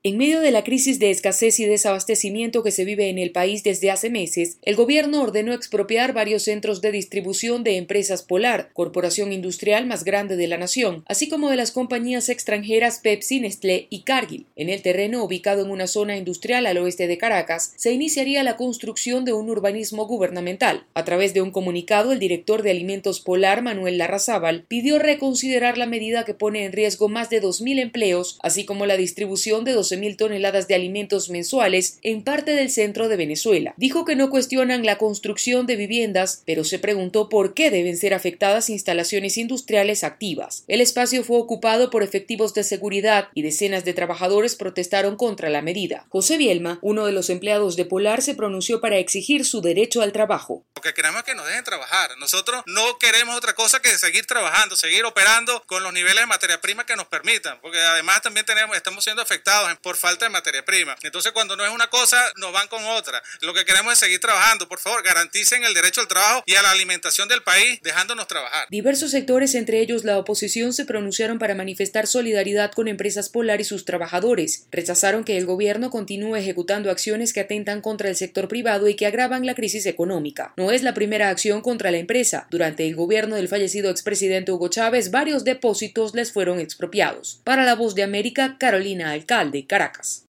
En medio de la crisis de escasez y desabastecimiento que se vive en el país desde hace meses, el gobierno ordenó expropiar varios centros de distribución de Empresas Polar, corporación industrial más grande de la nación, así como de las compañías extranjeras Pepsi, Nestlé y Cargill. En el terreno, ubicado en una zona industrial al oeste de Caracas, se iniciaría la construcción de un urbanismo gubernamental. A través de un comunicado, el director de Alimentos Polar, Manuel Larrazábal, pidió reconsiderar la medida que pone en riesgo más de 2.000 empleos, así como la distribución de 12.000 toneladas de alimentos mensuales en parte del centro de Venezuela. Dijo que no cuestionan la construcción de viviendas, pero se preguntó por qué deben ser afectadas instalaciones industriales activas. El espacio fue ocupado por efectivos de seguridad y decenas de trabajadores protestaron contra la medida. José Bielma, uno de los empleados de Polar, se pronunció para exigir su derecho al trabajo. Lo que queremos es que nos dejen trabajar. Nosotros no queremos otra cosa que seguir trabajando, seguir operando con los niveles de materia prima que nos permitan, porque además también estamos siendo afectados por falta de materia prima. Entonces, cuando no es una cosa, nos van con otra. Lo que queremos es seguir trabajando. Por favor, garanticen el derecho al trabajo y a la alimentación del país, dejándonos trabajar. Diversos sectores, entre ellos la oposición, se pronunciaron para manifestar solidaridad con Empresas Polar y sus trabajadores. Rechazaron que el gobierno continúe ejecutando acciones que atentan contra el sector privado y que agravan la crisis económica. No es la primera acción contra la empresa. Durante el gobierno del fallecido expresidente Hugo Chávez, varios depósitos les fueron expropiados. Para La Voz de América, Carolina Alcalde, Caracas.